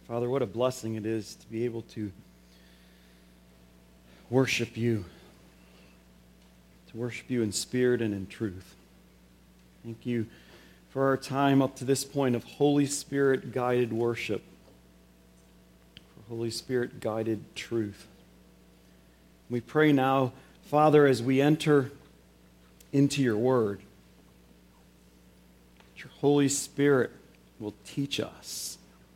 Father, what a blessing it is to be able to worship you in spirit and in truth. Thank you for our time up to this point of Holy Spirit-guided worship, for Holy Spirit-guided truth. We pray now, Father, as we enter into your word, that your Holy Spirit will teach us.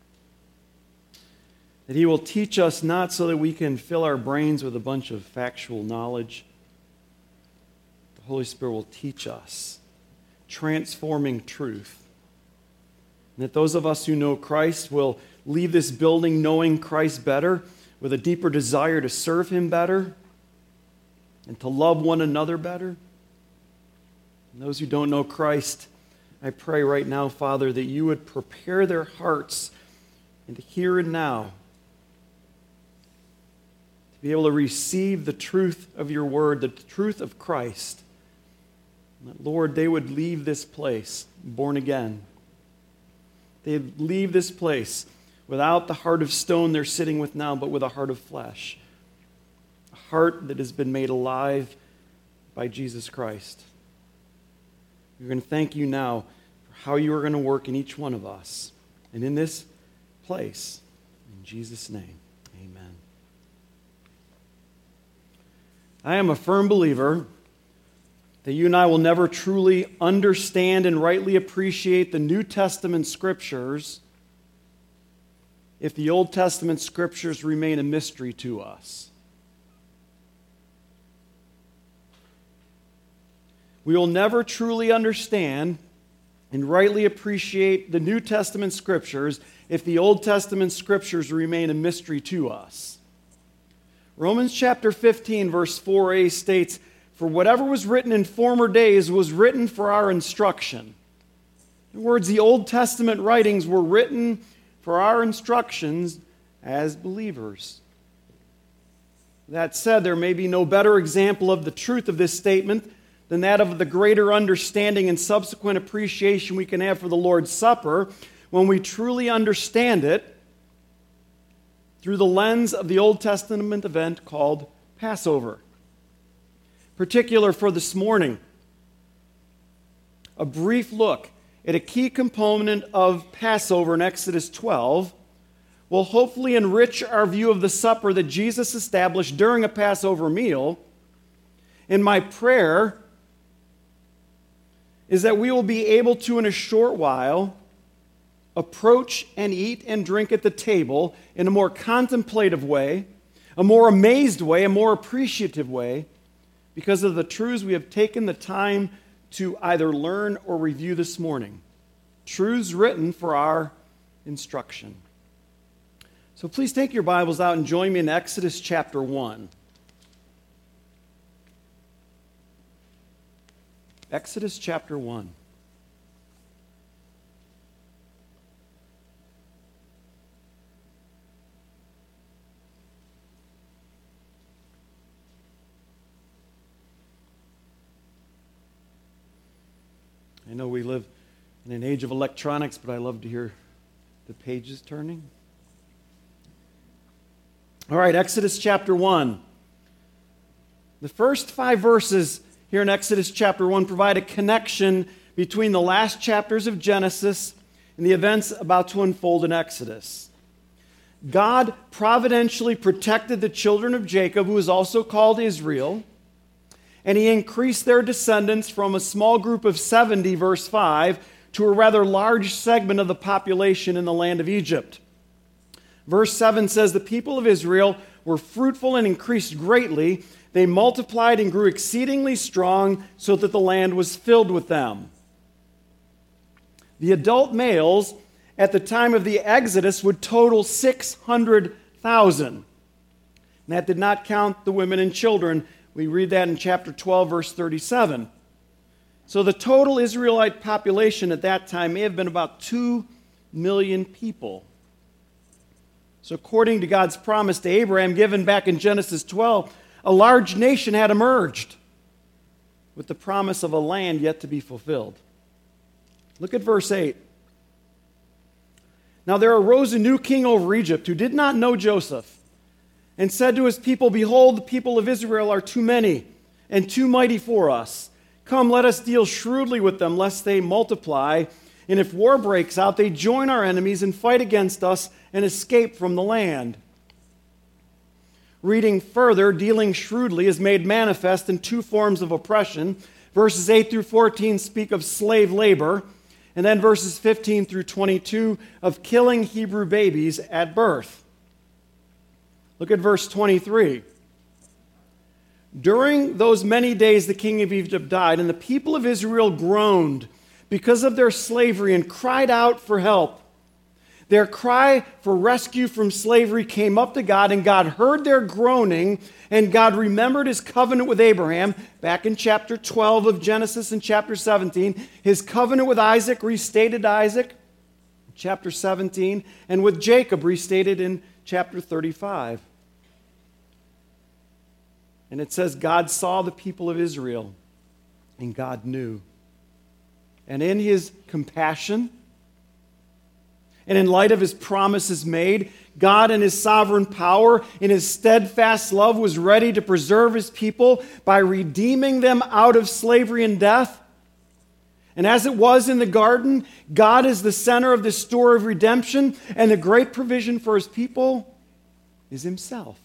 That he will teach us not so that we can fill our brains with a bunch of factual knowledge. The Holy Spirit will teach us transforming truth. And that those of us who know Christ will leave this building knowing Christ better, with a deeper desire to serve him better and to love one another better. And those who don't know Christ, I pray right now, Father, that you would prepare their hearts into here and now to be able to receive the truth of your word, the truth of Christ. And that, Lord, they would leave this place born again. They'd leave this place without the heart of stone they're sitting with now, but with a heart of flesh. A heart that has been made alive by Jesus Christ. We're going to thank you now for how you are going to work in each one of us and in this place. In Jesus' name, amen. I am a firm believer that you and I will never truly understand and rightly appreciate the New Testament Scriptures if the Old Testament Scriptures remain a mystery to us. We will never truly understand and rightly appreciate the New Testament Scriptures if the Old Testament Scriptures remain a mystery to us. Romans chapter 15, verse 4a states, "For whatever was written in former days was written for our instruction." In other words, the Old Testament writings were written for our instructions as believers. That said, there may be no better example of the truth of this statement than that of the greater understanding and subsequent appreciation we can have for the Lord's Supper when we truly understand it through the lens of the Old Testament event called Passover. Particular for this morning, a brief look at a key component of Passover in Exodus 12 will hopefully enrich our view of the supper that Jesus established during a Passover meal. And my prayer is that we will be able to, in a short while, approach and eat and drink at the table in a more contemplative way, a more amazed way, a more appreciative way, because of the truths we have taken the time to either learn or review this morning. Truths written for our instruction. So please take your Bibles out and join me in Exodus chapter 1. Exodus chapter 1. I know we live in an age of electronics, but I love to hear the pages turning. All right, Exodus chapter 1. The first 5 verses here in Exodus chapter 1 provide a connection between the last chapters of Genesis and the events about to unfold in Exodus. God providentially protected the children of Jacob, who is also called Israel, and he increased their descendants from a small group of 70, verse 5, to a rather large segment of the population in the land of Egypt. Verse 7 says, "The people of Israel were fruitful and increased greatly. They multiplied and grew exceedingly strong, so that the land was filled with them." The adult males at the time of the Exodus would total 600,000. And that did not count the women and children. We read that in chapter 12, verse 37. So the total Israelite population at that time may have been about 2 million people. So according to God's promise to Abraham given back in Genesis 12, a large nation had emerged with the promise of a land yet to be fulfilled. Look at verse 8. Now there arose a new king over Egypt who did not know Joseph, and said to his people, Behold, the people of Israel are too many and too mighty for us. Come, let us deal shrewdly with them, lest they multiply. And if war breaks out, they join our enemies and fight against us and escape from the land. Reading further, dealing shrewdly is made manifest in two forms of oppression. Verses 8 through 14 speak of slave labor, and then verses 15 through 22 of killing Hebrew babies at birth. Look at verse 23. During those many days the king of Egypt died, and the people of Israel groaned because of their slavery and cried out for help. Their cry for rescue from slavery came up to God, and God heard their groaning, and God remembered his covenant with Abraham, back in chapter 12 of Genesis and chapter 17, his covenant with Isaac, restated Isaac, chapter 17, and with Jacob, restated in chapter 35. And it says, God saw the people of Israel, and God knew. And in his compassion, and in light of his promises made, God in his sovereign power, in his steadfast love, was ready to preserve his people by redeeming them out of slavery and death. And as it was in the garden, God is the center of the story of redemption, and the great provision for his people is himself.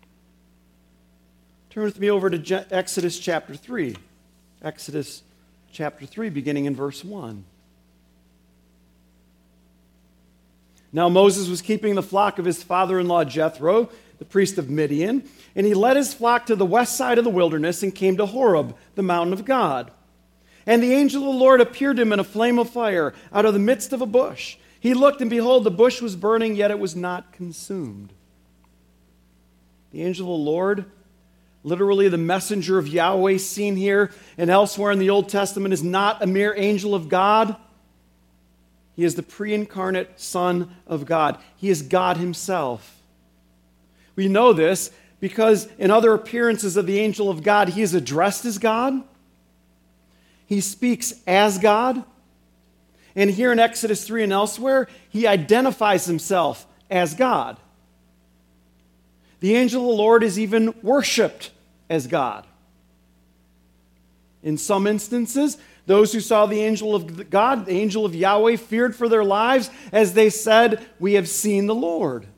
Turn with me over to Exodus chapter 3. Exodus chapter 3, beginning in verse 1. Now Moses was keeping the flock of his father-in-law Jethro, the priest of Midian, and he led his flock to the west side of the wilderness and came to Horeb, the mountain of God. And the angel of the Lord appeared to him in a flame of fire out of the midst of a bush. He looked, and behold, the bush was burning, yet it was not consumed. The angel of the Lord, literally the messenger of Yahweh, seen here and elsewhere in the Old Testament, is not a mere angel of God. He is the pre-incarnate Son of God. He is God himself. We know this because in other appearances of the angel of God, he is addressed as God. He speaks as God. And here in Exodus 3 and elsewhere, he identifies himself as God. The angel of the Lord is even worshiped as God. In some instances, those who saw the angel of God, the angel of Yahweh, feared for their lives as they said, "We have seen the Lord."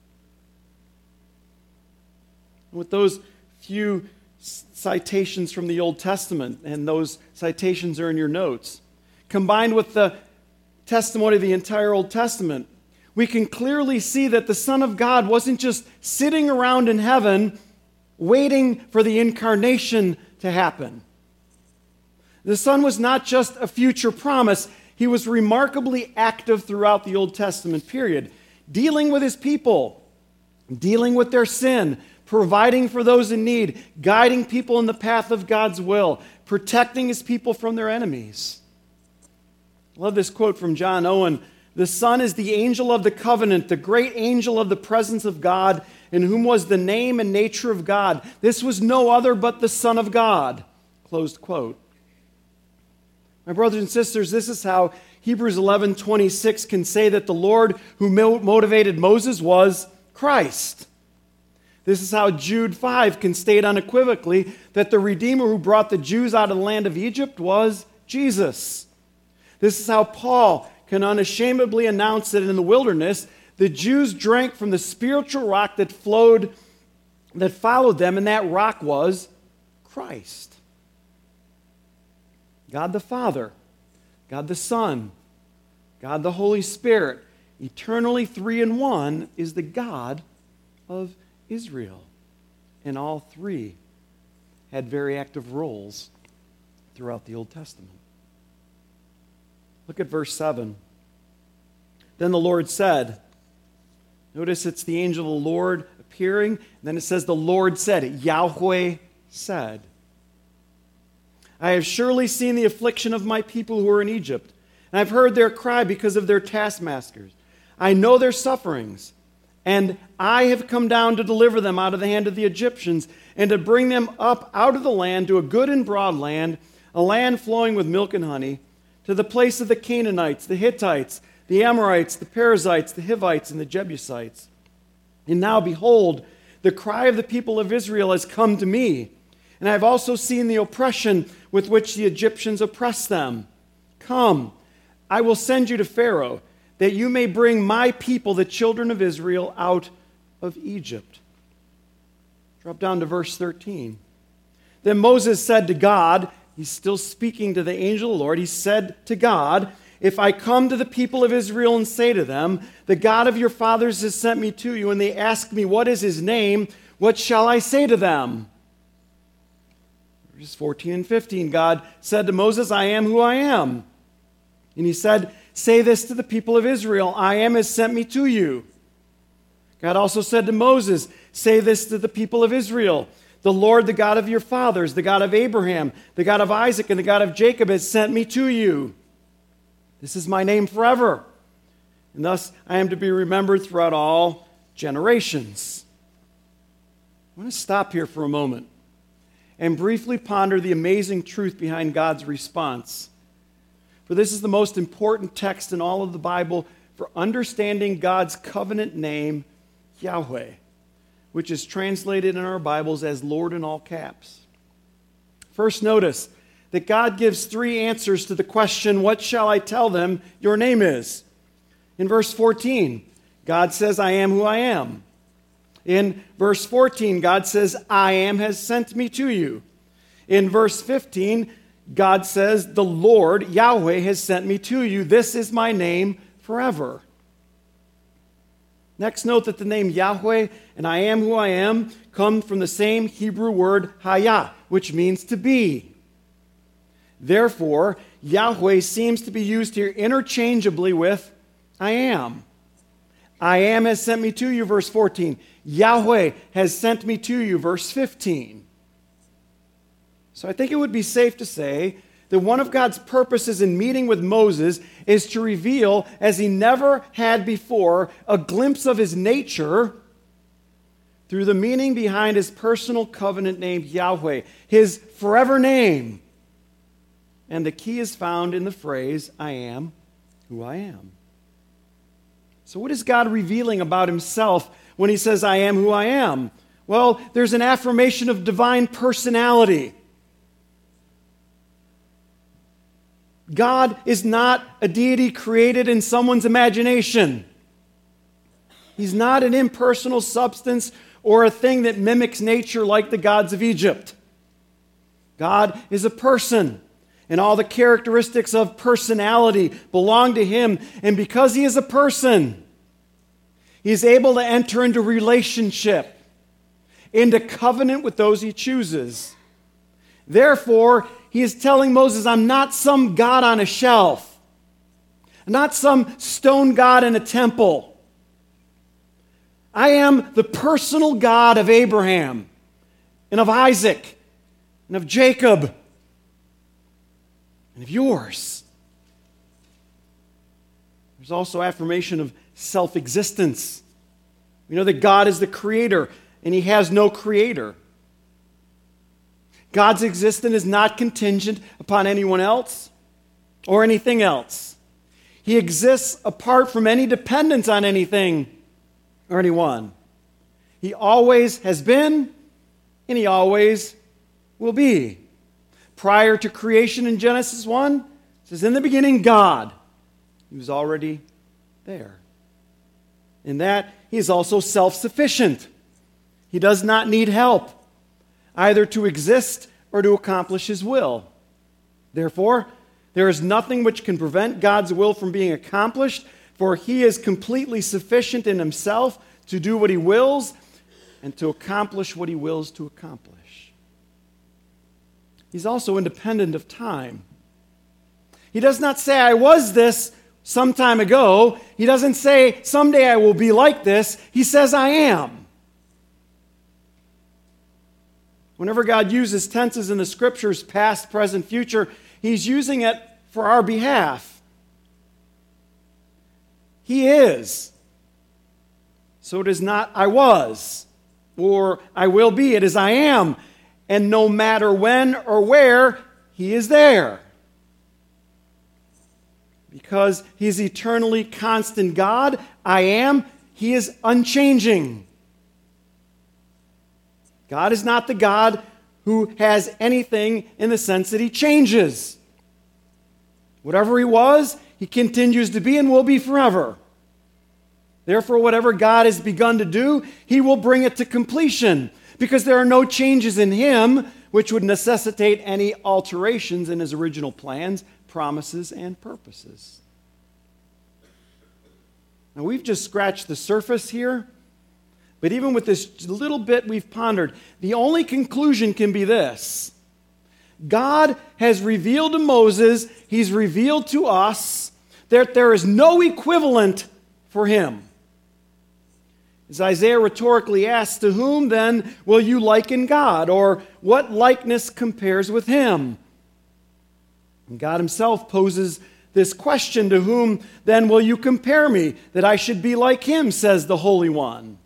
With those few citations from the Old Testament, and those citations are in your notes, combined with the testimony of the entire Old Testament, we can clearly see that the Son of God wasn't just sitting around in heaven waiting for the incarnation to happen. The Son was not just a future promise. He was remarkably active throughout the Old Testament period, dealing with his people, dealing with their sin, providing for those in need, guiding people in the path of God's will, protecting his people from their enemies. I love this quote from John Owen. The Son is the angel of the covenant, the great angel of the presence of God, in whom was the name and nature of God. This was no other but the Son of God. Closed quote. My brothers and sisters, this is how Hebrews 11:26 can say that the Lord who motivated Moses was Christ. This is how Jude 5 can state unequivocally that the Redeemer who brought the Jews out of the land of Egypt was Jesus. This is how Paul can unashamedly announce that in the wilderness, the Jews drank from the spiritual rock that followed them, and that rock was Christ. God the Father, God the Son, God the Holy Spirit, eternally three in one, is the God of Israel. And all three had very active roles throughout the Old Testament. Look at verse 7. Then the Lord said, notice it's the angel of the Lord appearing, and then it says the Lord said, Yahweh said, I have surely seen the affliction of my people who are in Egypt, and I've heard their cry because of their taskmasters. I know their sufferings, and I have come down to deliver them out of the hand of the Egyptians, and to bring them up out of the land to a good and broad land, a land flowing with milk and honey, to the place of the Canaanites, the Hittites, the Amorites, the Perizzites, the Hivites, and the Jebusites. And now, behold, the cry of the people of Israel has come to me, and I have also seen the oppression with which the Egyptians oppress them. Come, I will send you to Pharaoh, that you may bring my people, the children of Israel, out of Egypt. Drop down to verse 13. Then Moses said to God, he's still speaking to the angel of the Lord, he said to God, if I come to the people of Israel and say to them, the God of your fathers has sent me to you, and they ask me, what is his name? What shall I say to them? Verses 14 and 15, God said to Moses, I am who I am. And he said, say this to the people of Israel, I am has sent me to you. God also said to Moses, say this to the people of Israel, the Lord, the God of your fathers, the God of Abraham, the God of Isaac, and the God of Jacob has sent me to you. This is my name forever, and thus I am to be remembered throughout all generations. I want to stop here for a moment and briefly ponder the amazing truth behind God's response. For this is the most important text in all of the Bible for understanding God's covenant name, Yahweh, which is translated in our Bibles as Lord in all caps. First, notice that God gives three answers to the question, what shall I tell them your name is? In verse 14, God says, I am who I am. In verse 14, God says, I am has sent me to you. In verse 15, God says, the Lord, Yahweh, has sent me to you. This is my name forever. Next, note that the name Yahweh and I am who I am come from the same Hebrew word Hayah, which means to be. Therefore, Yahweh seems to be used here interchangeably with I am. I am has sent me to you, verse 14. Yahweh has sent me to you, verse 15. So I think it would be safe to say that one of God's purposes in meeting with Moses is to reveal, as he never had before, a glimpse of his nature through the meaning behind his personal covenant name, Yahweh, his forever name. And the key is found in the phrase, I am who I am. So what is God revealing about himself when he says, I am who I am? Well, there's an affirmation of divine personality. God is not a deity created in someone's imagination. He's not an impersonal substance or a thing that mimics nature like the gods of Egypt. God is a person, and all the characteristics of personality belong to him. And because he is a person, he is able to enter into relationship, into covenant with those he chooses. Therefore, he is telling Moses, I'm not some god on a shelf. I'm not some stone god in a temple. I am the personal God of Abraham and of Isaac and of Jacob and of yours. There's also affirmation of self-existence. We know that God is the creator and he has no creator. God's existence is not contingent upon anyone else or anything else. He exists apart from any dependence on anything or anyone. He always has been, and he always will be. Prior to creation in Genesis 1, it says, in the beginning, God. He was already there. In that, he is also self-sufficient. He does not need help, either to exist or to accomplish his will. Therefore, there is nothing which can prevent God's will from being accomplished, for he is completely sufficient in himself to do what he wills and to accomplish what he wills to accomplish. He's also independent of time. He does not say, I was this some time ago. He doesn't say, someday I will be like this. He says, I am. Whenever God uses tenses in the scriptures, past, present, future, he's using it for our behalf. He is. So it is not I was or I will be. It is I am. And no matter when or where, he is there. Because he's eternally constant God. I am. He is unchanging. God is not the God who has anything in the sense that he changes. Whatever he was, he continues to be and will be forever. Therefore, whatever God has begun to do, he will bring it to completion, because there are no changes in him which would necessitate any alterations in his original plans, promises, and purposes. Now, we've just scratched the surface here, but even with this little bit we've pondered, the only conclusion can be this. God has revealed to Moses, he's revealed to us, that there is no equivalent for him. As Isaiah rhetorically asks, to whom then will you liken God? Or what likeness compares with him? And God himself poses this question, to whom then will you compare me, that I should be like him, says the Holy One.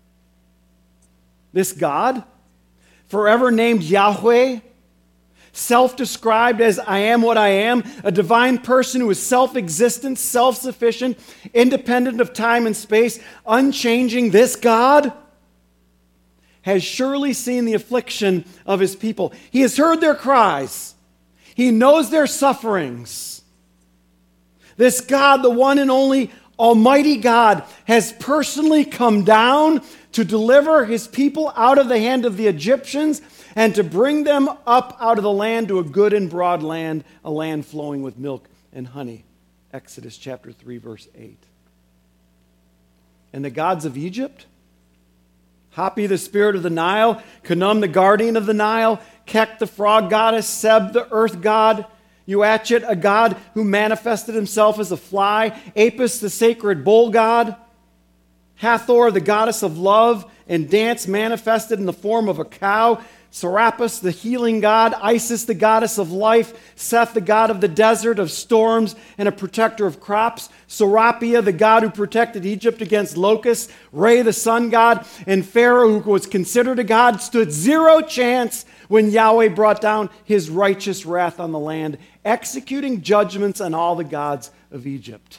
This God, forever named Yahweh, self-described as I am what I am, a divine person who is self-existent, self-sufficient, independent of time and space, unchanging, this God has surely seen the affliction of his people. He has heard their cries. He knows their sufferings. This God, the one and only Almighty God, has personally come down to deliver his people out of the hand of the Egyptians and to bring them up out of the land to a good and broad land, a land flowing with milk and honey. Exodus chapter 3, verse 8. And the gods of Egypt? Hapi, the spirit of the Nile, Khnum, the guardian of the Nile, Kek, the frog goddess, Seb, the earth god, Uatchet, a god who manifested himself as a fly, Apis, the sacred bull god, Hathor, the goddess of love and dance, manifested in the form of a cow, Serapis, the healing god, Isis, the goddess of life, Seth, the god of the desert, of storms, and a protector of crops, Serapia, the god who protected Egypt against locusts, Re, the sun god, and Pharaoh, who was considered a god, stood zero chance when Yahweh brought down his righteous wrath on the land, executing judgments on all the gods of Egypt.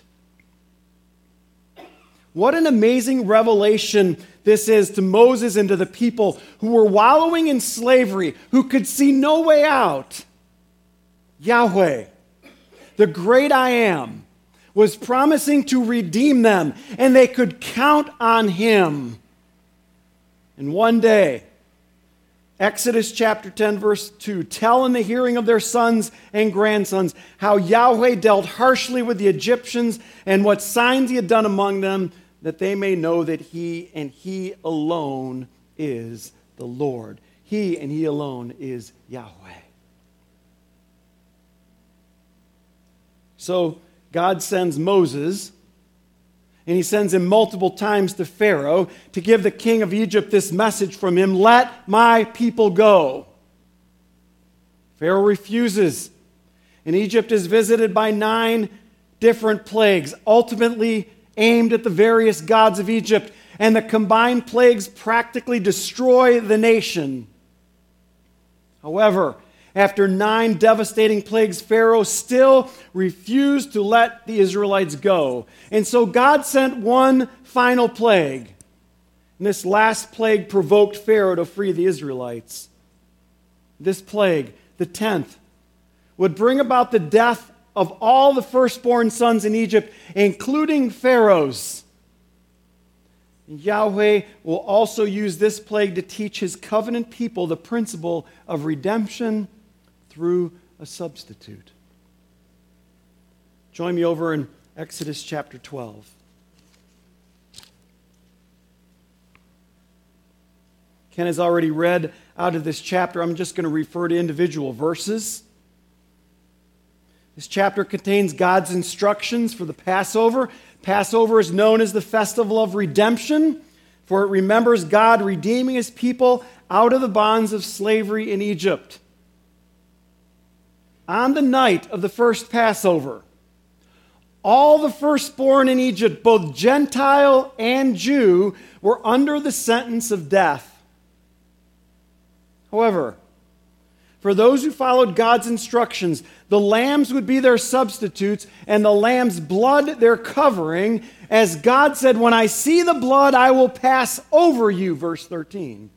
What an amazing revelation this is to Moses and to the people who were wallowing in slavery, who could see no way out. Yahweh, the great I am, was promising to redeem them, and they could count on him. And one day, Exodus chapter 10, verse 2, tell in the hearing of their sons and grandsons how Yahweh dealt harshly with the Egyptians and what signs he had done among them, that they may know that he and he alone is the Lord. He and he alone is Yahweh. So God sends Moses, and he sends him multiple times to Pharaoh to give the king of Egypt this message from him, let my people go. Pharaoh refuses, and Egypt is visited by 9 different plagues, ultimately aimed at the various gods of Egypt, and the combined plagues practically destroy the nation. However, after 9 devastating plagues, Pharaoh still refused to let the Israelites go. And so God sent one final plague. And this last plague provoked Pharaoh to free the Israelites. This plague, the 10th, would bring about the death of all the firstborn sons in Egypt, including Pharaoh's. Yahweh will also use this plague to teach his covenant people the principle of redemption through a substitute. Join me over in Exodus chapter 12. Ken has already read out of this chapter. I'm just going to refer to individual verses. This chapter contains God's instructions for the Passover. Passover is known as the festival of redemption, for it remembers God redeeming his people out of the bonds of slavery in Egypt. On the night of the first Passover, all the firstborn in Egypt, both Gentile and Jew, were under the sentence of death. However, For those who followed God's instructions, the lambs would be their substitutes and the lamb's blood their covering. As God said, when I see the blood, I will pass over you. Verse 13.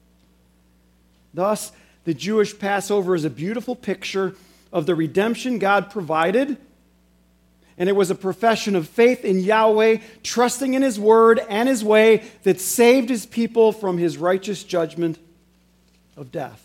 Thus, the Jewish Passover is a beautiful picture of the redemption God provided. And it was a profession of faith in Yahweh, trusting in His word and His way that saved His people from His righteous judgment of death.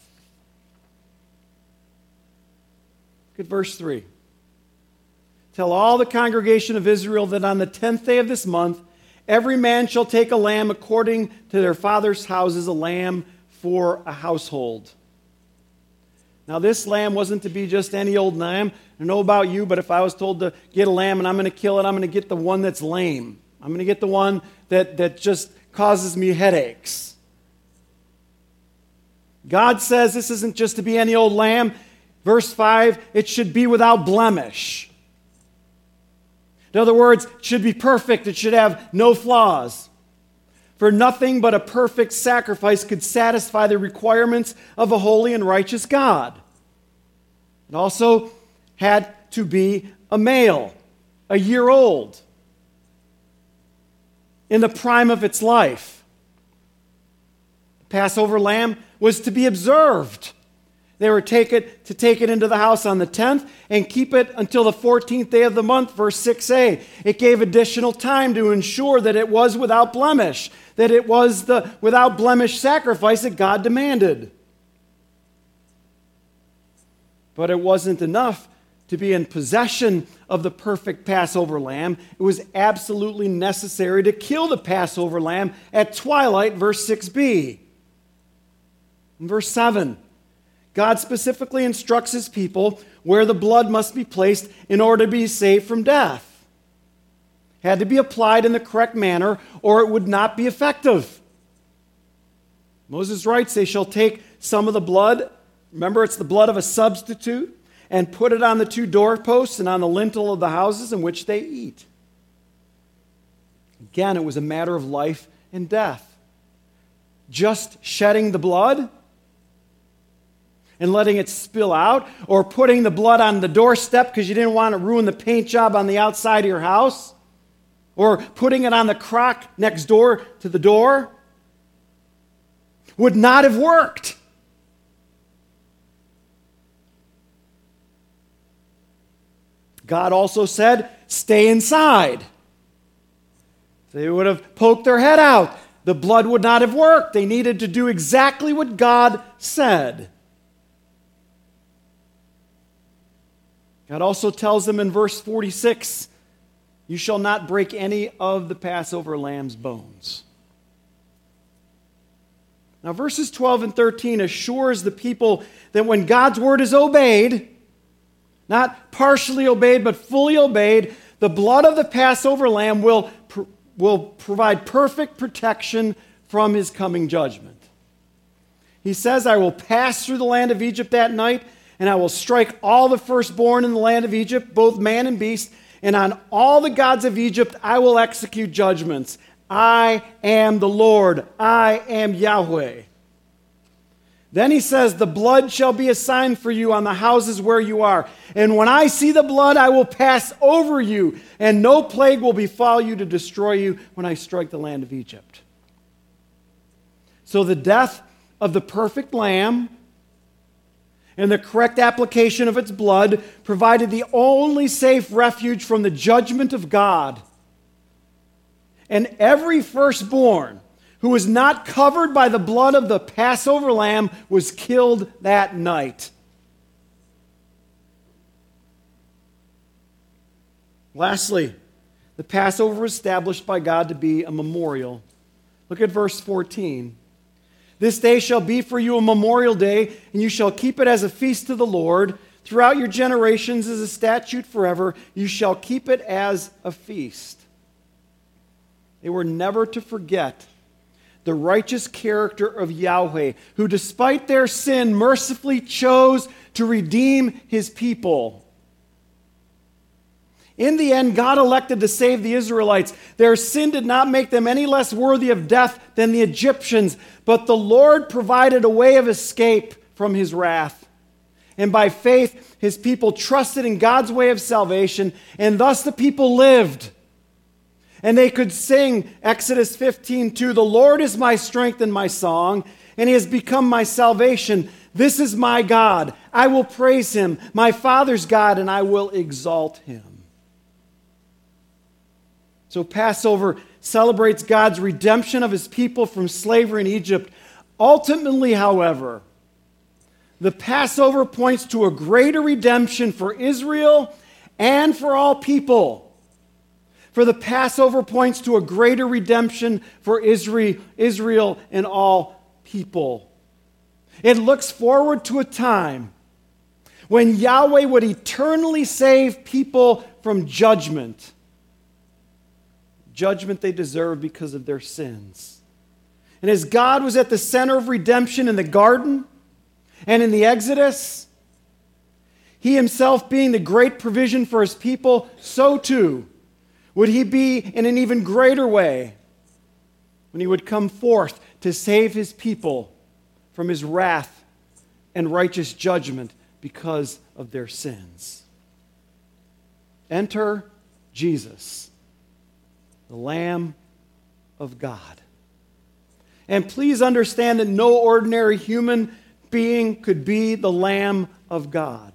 Look at verse 3. Tell all the congregation of Israel that on the 10th day of this month, every man shall take a lamb according to their father's houses, a lamb for a household. Now, this lamb wasn't to be just any old lamb. I don't know about you, but if I was told to get a lamb and I'm going to kill it, I'm going to get the one that's lame. I'm going to get the one that just causes me headaches. God says this isn't just to be any old lamb. Verse 5, it should be without blemish. In other words, it should be perfect. It should have no flaws. For nothing but a perfect sacrifice could satisfy the requirements of a holy and righteous God. It also had to be a male, a year old, in the prime of its life. The Passover lamb was to be observed. They were to take it into the house on the 10th and keep it until the 14th day of the month, verse 6a. It gave additional time to ensure that it was without blemish, that it was the without blemish sacrifice that God demanded. But it wasn't enough to be in possession of the perfect Passover lamb. It was absolutely necessary to kill the Passover lamb at twilight, verse 6b. In verse 7, God specifically instructs His people where the blood must be placed in order to be saved from death. It had to be applied in the correct manner or it would not be effective. Moses writes, they shall take some of the blood, remember it's the blood of a substitute, and put it on the 2 doorposts and on the lintel of the houses in which they eat. Again, it was a matter of life and death. Just shedding the blood and letting it spill out, or putting the blood on the doorstep because you didn't want to ruin the paint job on the outside of your house, or putting it on the crock next door to the door, would not have worked. God also said, stay inside. They would have poked their head out. The blood would not have worked. They needed to do exactly what God said. God also tells them in verse 46, you shall not break any of the Passover lamb's bones. Now, verses 12 and 13 assures the people that when God's word is obeyed, not partially obeyed, but fully obeyed, the blood of the Passover lamb will provide perfect protection from His coming judgment. He says, I will pass through the land of Egypt that night, and I will strike all the firstborn in the land of Egypt, both man and beast, and on all the gods of Egypt I will execute judgments. I am the Lord. I am Yahweh. Then He says, the blood shall be a sign for you on the houses where you are. And when I see the blood, I will pass over you, and no plague will befall you to destroy you when I strike the land of Egypt. So the death of the perfect lamb and the correct application of its blood provided the only safe refuge from the judgment of God. And every firstborn who was not covered by the blood of the Passover lamb was killed that night. Lastly, the Passover was established by God to be a memorial. Look at verse 14. This day shall be for you a memorial day, and you shall keep it as a feast to the Lord. Throughout your generations as a statute forever, you shall keep it as a feast. They were never to forget the righteous character of Yahweh, who despite their sin mercifully chose to redeem His people. In the end, God elected to save the Israelites. Their sin did not make them any less worthy of death than the Egyptians, but the Lord provided a way of escape from His wrath. And by faith, his people trusted in God's way of salvation, and thus the people lived. And they could sing Exodus 15:2, "The Lord is my strength and my song, and he has become my salvation. This is my God. I will praise him, my Father's God, and I will exalt him." So Passover celebrates God's redemption of his people from slavery in Egypt. Ultimately, however, the Passover points to a greater redemption for Israel and for all people. For the Passover points to a greater redemption for Israel and all people. It looks forward to a time when Yahweh would eternally save people from judgment. Judgment they deserve because of their sins. And as God was at the center of redemption in the garden and in the Exodus, he himself being the great provision for his people, so too would he be in an even greater way when he would come forth to save his people from his wrath and righteous judgment because of their sins. Enter Jesus, the Lamb of God. And please understand that no ordinary human being could be the Lamb of God.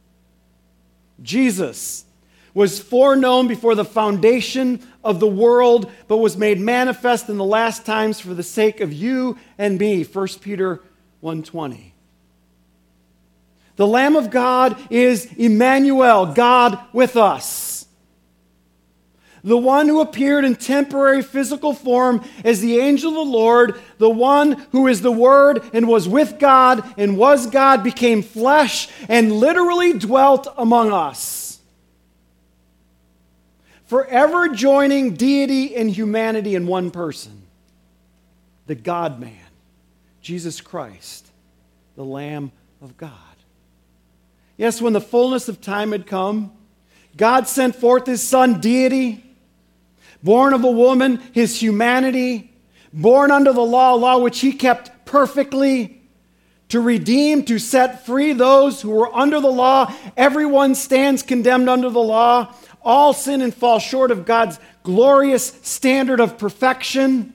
Jesus was foreknown before the foundation of the world, but was made manifest in the last times for the sake of you and me, 1 Peter 1:20. The Lamb of God is Emmanuel, God with us. The one who appeared in temporary physical form as the angel of the Lord, the one who is the Word and was with God and was God, became flesh and literally dwelt among us, forever joining deity and humanity in one person, the God-man, Jesus Christ, the Lamb of God. Yes, when the fullness of time had come, God sent forth his Son, deity, born of a woman, his humanity, born under the law which he kept perfectly, to redeem, to set free those who were under the law. Everyone stands condemned under the law. All sin and fall short of God's glorious standard of perfection.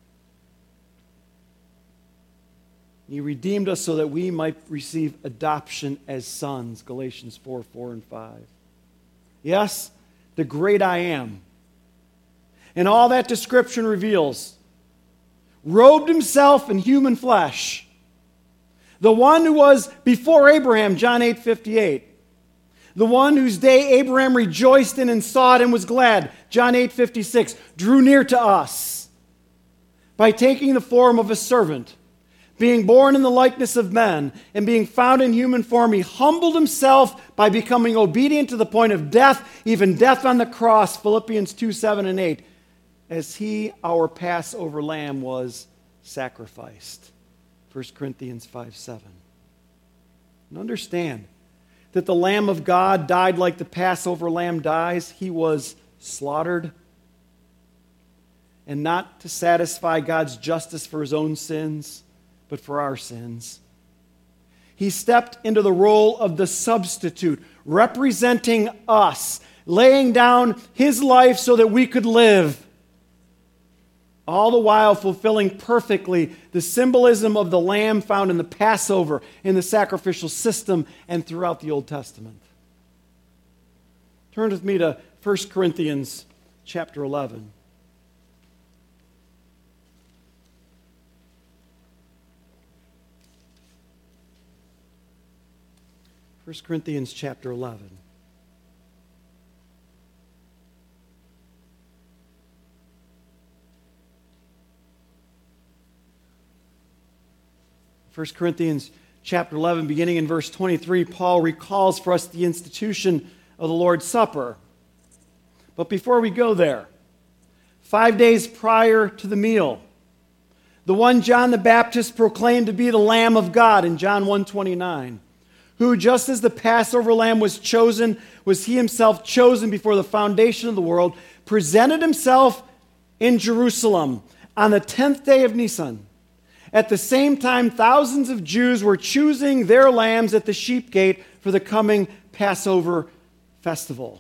He redeemed us so that we might receive adoption as sons, Galatians 4:4 and 5. Yes, the great I am. And all that description reveals, robed himself in human flesh. The one who was before Abraham, John 8:58. The one whose day Abraham rejoiced in and saw it and was glad, John 8:56, drew near to us by taking the form of a servant. Being born in the likeness of men and being found in human form, he humbled himself by becoming obedient to the point of death, even death on the cross, Philippians 2:7 and 8, as he, our Passover lamb, was sacrificed, 1 Corinthians 5:7. And understand that the Lamb of God died like the Passover lamb dies. He was slaughtered, and not to satisfy God's justice for his own sins, but for our sins. He stepped into the role of the substitute, representing us, laying down his life so that we could live, all the while fulfilling perfectly the symbolism of the lamb found in the Passover, in the sacrificial system, and throughout the Old Testament. Turn with me to 1 Corinthians chapter 11. 1 Corinthians chapter 11. First Corinthians chapter 11, beginning in verse 23, Paul recalls for us the institution of the Lord's Supper. But before we go there, 5 days prior to the meal, the one John the Baptist proclaimed to be the Lamb of God in John 1:29, who just as the Passover lamb was chosen, was he himself chosen before the foundation of the world, presented himself in Jerusalem on the 10th day of Nisan, At the same time, thousands of Jews were choosing their lambs at the sheep gate for the coming Passover festival.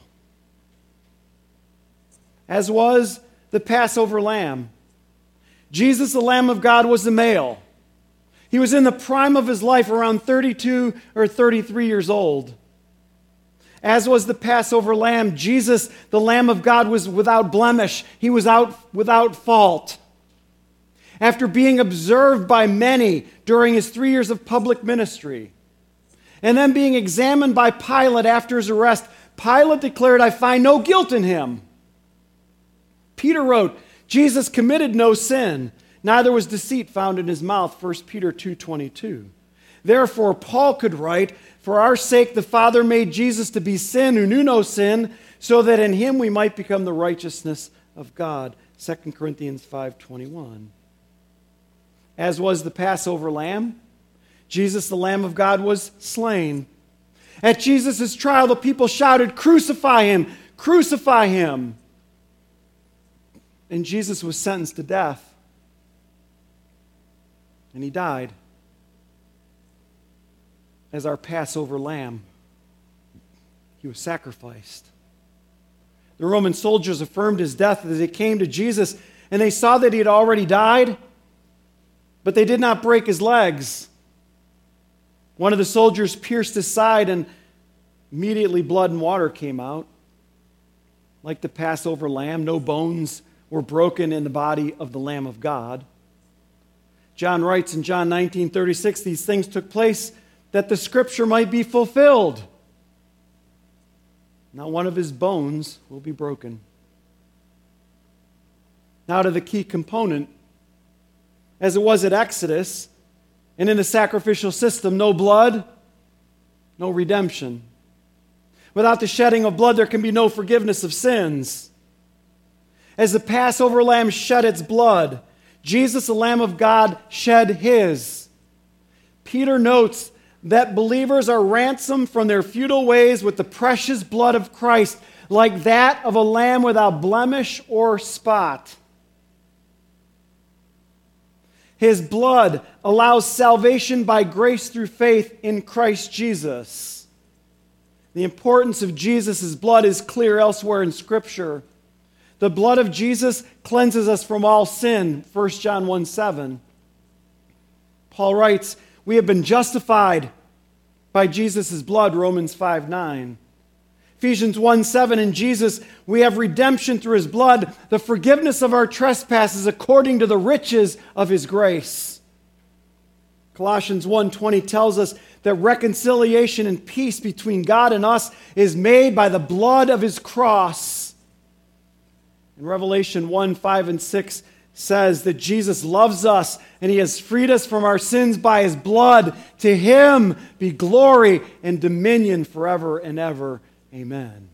As was the Passover lamb. Jesus, the Lamb of God, was the male. He was in the prime of his life, around 32 or 33 years old. As was the Passover lamb, Jesus, the Lamb of God, was without blemish. He was without fault. After being observed by many during his 3 years of public ministry, and then being examined by Pilate after his arrest, Pilate declared, "I find no guilt in him." Peter wrote, "Jesus committed no sin, neither was deceit found in his mouth," 1 Peter 2:22. Therefore, Paul could write, "For our sake the Father made Jesus to be sin who knew no sin, so that in him we might become the righteousness of God," 2 Corinthians 5:21. As was the Passover lamb, Jesus, the Lamb of God, was slain. At Jesus' trial, the people shouted, "Crucify him! Crucify him!" And Jesus was sentenced to death. And he died as our Passover lamb. He was sacrificed. The Roman soldiers affirmed his death as they came to Jesus, and they saw that he had already died, but they did not break his legs. One of the soldiers pierced his side, and immediately blood and water came out. Like the Passover lamb, no bones were broken in the body of the Lamb of God. John writes in John 19:36, "These things took place that the scripture might be fulfilled. Not one of his bones will be broken." Now to the key component. As it was at Exodus and in the sacrificial system, no blood, no redemption. Without the shedding of blood, there can be no forgiveness of sins. As the Passover lamb shed its blood, Jesus, the Lamb of God, shed his. Peter notes that believers are ransomed from their futile ways with the precious blood of Christ, like that of a lamb without blemish or spot. His blood allows salvation by grace through faith in Christ Jesus. The importance of Jesus' blood is clear elsewhere in Scripture. The blood of Jesus cleanses us from all sin, 1 John 1:7. Paul writes, "We have been justified by Jesus' blood," Romans 5:9. Ephesians 1:7, "In Jesus we have redemption through his blood, the forgiveness of our trespasses according to the riches of his grace." Colossians 1:20 tells us that reconciliation and peace between God and us is made by the blood of his cross. And Revelation 1:5 and 6 says that Jesus loves us and he has freed us from our sins by his blood. To him be glory and dominion forever and ever. Amen.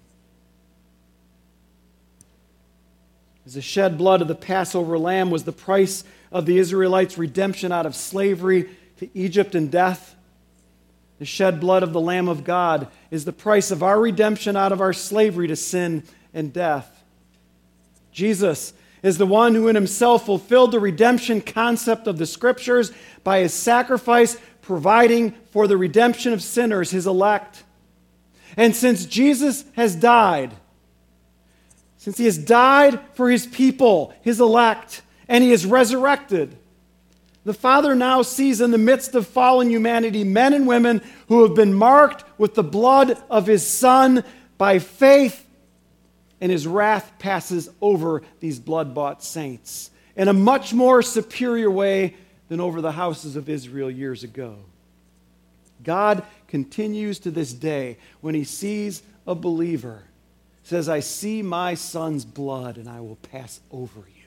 As the shed blood of the Passover lamb was the price of the Israelites' redemption out of slavery to Egypt and death, the shed blood of the Lamb of God is the price of our redemption out of our slavery to sin and death. Jesus is the one who in himself fulfilled the redemption concept of the Scriptures by his sacrifice, providing for the redemption of sinners, his elect. And since Jesus has died, since he has died for his people, his elect, and he is resurrected, the Father now sees in the midst of fallen humanity men and women who have been marked with the blood of his Son by faith, and his wrath passes over these blood-bought saints in a much more superior way than over the houses of Israel years ago. God continues to this day, when he sees a believer, says, "I see my Son's blood and I will pass over you."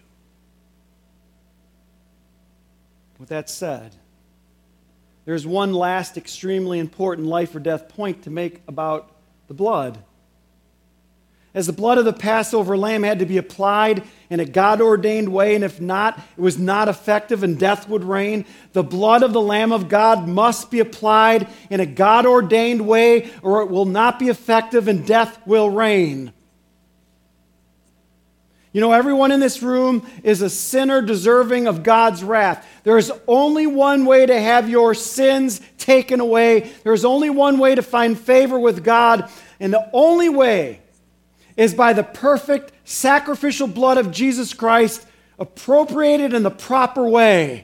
With that said, there's one last extremely important life or death point to make about the blood. As the blood of the Passover lamb had to be applied in a God-ordained way, and if not, it was not effective and death would reign, the blood of the Lamb of God must be applied in a God-ordained way, or it will not be effective and death will reign. You know, everyone in this room is a sinner deserving of God's wrath. There is only one way to have your sins taken away. There is only one way to find favor with God. And the only way is by the perfect sacrificial blood of Jesus Christ, appropriated in the proper way.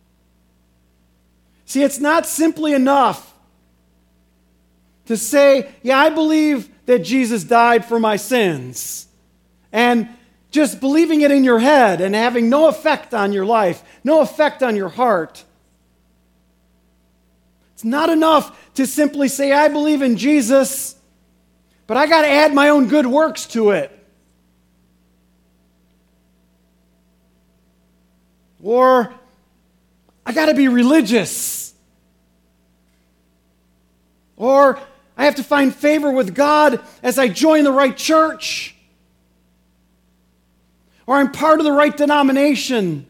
See, it's not simply enough to say, yeah, I believe that Jesus died for my sins. And just believing it in your head and having no effect on your life, no effect on your heart. It's not enough to simply say, I believe in Jesus, but I got to add my own good works to it. Or I got to be religious. Or I have to find favor with God as I join the right church. Or I'm part of the right denomination.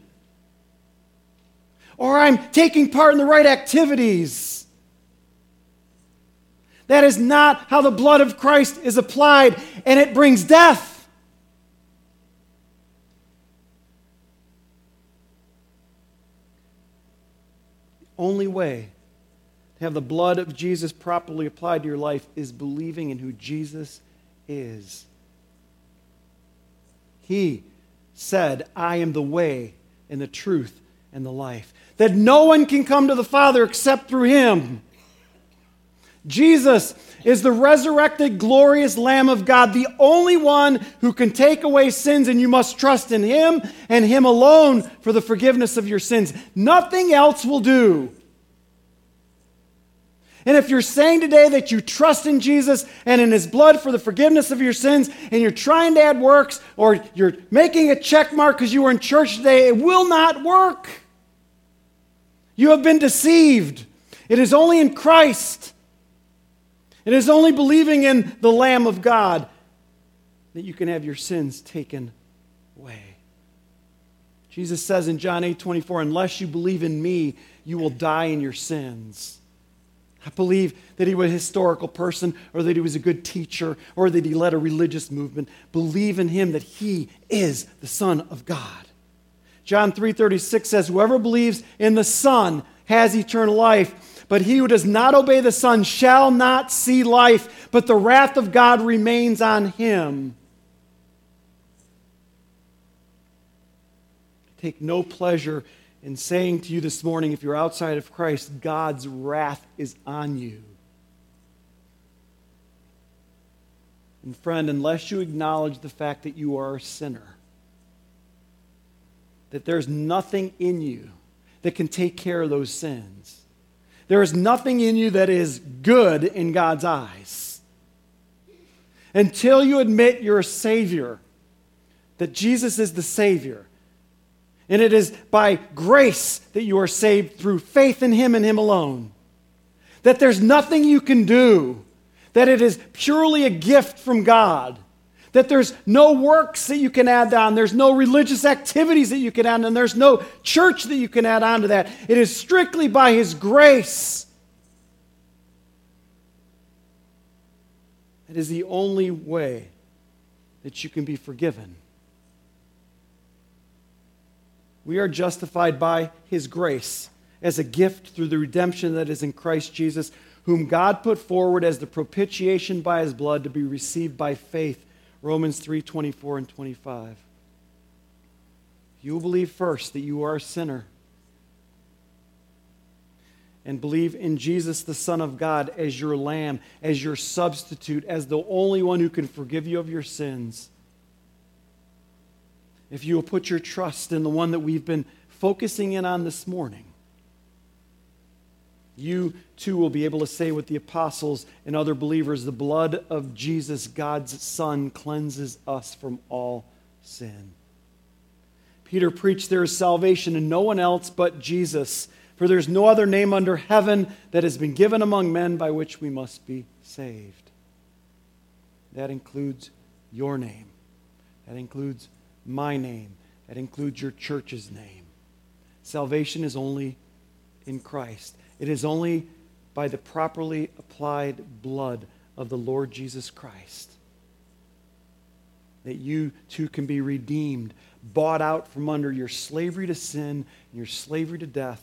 Or I'm taking part in the right activities. That is not how the blood of Christ is applied, and it brings death. The only way to have the blood of Jesus properly applied to your life is believing in who Jesus is. He said, I am the way and the truth and the life. That no one can come to the Father except through Him. Jesus is the resurrected, glorious Lamb of God, the only one who can take away sins, and you must trust in Him and Him alone for the forgiveness of your sins. Nothing else will do. And if you're saying today that you trust in Jesus and in His blood for the forgiveness of your sins, and you're trying to add works, or you're making a check mark because you were in church today, it will not work. You have been deceived. It is only in Christ. It is only believing in the Lamb of God that you can have your sins taken away. Jesus says in John 8:24, unless you believe in me, you will die in your sins. I believe that he was a historical person, or that he was a good teacher, or that he led a religious movement. Believe in him that he is the Son of God. John 3:36 says, whoever believes in the Son has eternal life, but he who does not obey the Son shall not see life, but the wrath of God remains on him. Take no pleasure in saying to you this morning, if you're outside of Christ, God's wrath is on you. And friend, unless you acknowledge the fact that you are a sinner, that there's nothing in you that can take care of those sins. There is nothing in you that is good in God's eyes. Until you admit you're a Savior, that Jesus is the Savior, and it is by grace that you are saved through faith in Him and Him alone. That there's nothing you can do. That it is purely a gift from God. That there's no works that you can add on. There's no religious activities that you can add on. There's no church that you can add on to that. It is strictly by His grace. It is the only way that you can be forgiven. We are justified by His grace as a gift through the redemption that is in Christ Jesus, whom God put forward as the propitiation by His blood to be received by faith. Romans 3:24 and 25. You will believe first that you are a sinner and believe in Jesus, the Son of God, as your Lamb, as your substitute, as the only one who can forgive you of your sins. If you will put your trust in the one that we've been focusing in on this morning, you too will be able to say with the apostles and other believers, the blood of Jesus, God's Son, cleanses us from all sin. Peter preached there is salvation in no one else but Jesus, for there is no other name under heaven that has been given among men by which we must be saved. That includes your name. That includes my name. That includes your church's name. Salvation is only in Christ. It is only by the properly applied blood of the Lord Jesus Christ. that you too can be redeemed, bought out from under your slavery to sin and your slavery to death,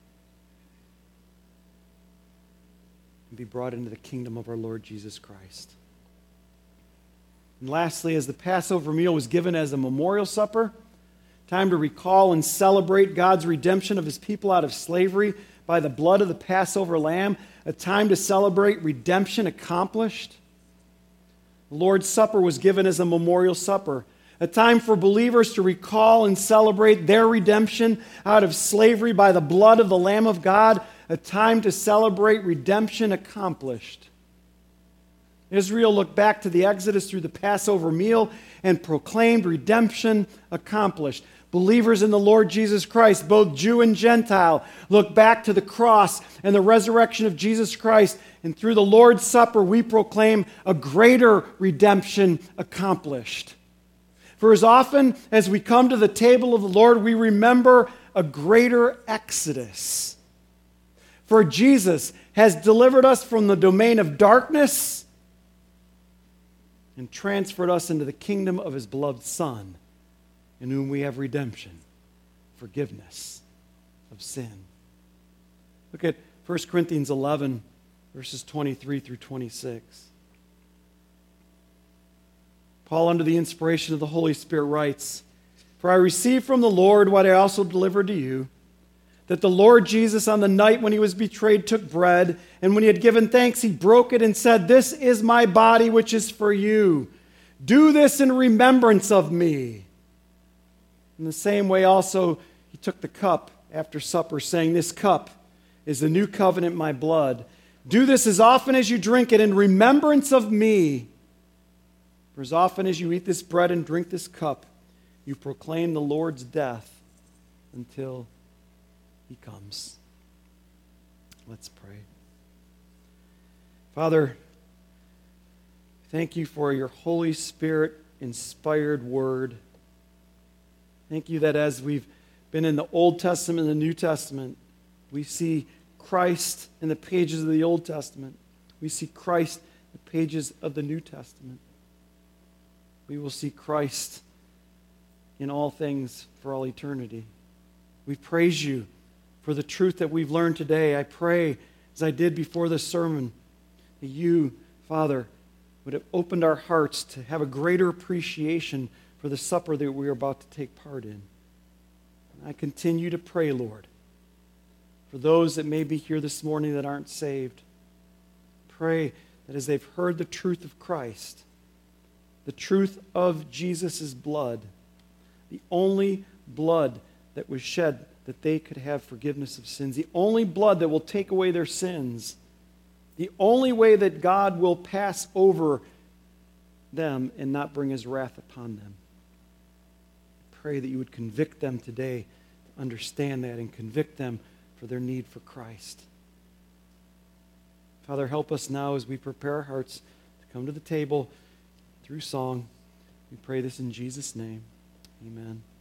and be brought into the kingdom of our Lord Jesus Christ. And lastly, as the Passover meal was given as a memorial supper, time to recall and celebrate God's redemption of his people out of slavery by the blood of the Passover lamb, a time to celebrate redemption accomplished. The Lord's Supper was given as a memorial supper, a time for believers to recall and celebrate their redemption out of slavery by the blood of the Lamb of God, a time to celebrate redemption accomplished. Israel looked back to the Exodus through the Passover meal and proclaimed redemption accomplished. Believers in the Lord Jesus Christ, both Jew and Gentile, look back to the cross and the resurrection of Jesus Christ, and through the Lord's Supper we proclaim a greater redemption accomplished. For as often as we come to the table of the Lord, we remember a greater exodus. For Jesus has delivered us from the domain of darkness and transferred us into the kingdom of his beloved Son, in whom we have redemption, forgiveness of sin. Look at 1 Corinthians 11, verses 23 through 26. Paul, under the inspiration of the Holy Spirit, writes, "For I received from the Lord what I also delivered to you, that the Lord Jesus, on the night when he was betrayed, took bread, and when he had given thanks, he broke it and said, 'This is my body, which is for you. Do this in remembrance of me.' In the same way also he took the cup after supper, saying, 'This cup is the new covenant in my blood. Do this as often as you drink it in remembrance of me. For as often as you eat this bread and drink this cup, you proclaim the Lord's death until he comes.'" Let's pray. Father, thank you for your Holy Spirit-inspired word. Thank you that as we've been in the Old Testament and the New Testament, we see Christ in the pages of the Old Testament. We see Christ in the pages of the New Testament. We will see Christ in all things for all eternity. We praise you for the truth that we've learned today. I pray, as I did before this sermon, that you, Father, would have opened our hearts to have a greater appreciation for the supper that we are about to take part in. And I continue to pray, Lord, for those that may be here this morning that aren't saved. Pray that as they've heard the truth of Christ, the truth of Jesus' blood, the only blood that was shed that they could have forgiveness of sins, the only blood that will take away their sins, the only way that God will pass over them and not bring his wrath upon them. Pray that you would convict them today to understand that and convict them for their need for Christ. Father, help us now as we prepare our hearts to come to the table through song. We pray this in Jesus' name. Amen.